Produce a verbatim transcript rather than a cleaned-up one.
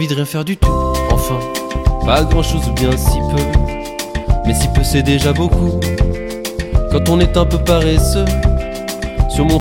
de rien faire du tout. Enfin, pas grand chose ou bien si peu, mais si peu c'est déjà beaucoup. Quand on est un peu paresseux, sur mon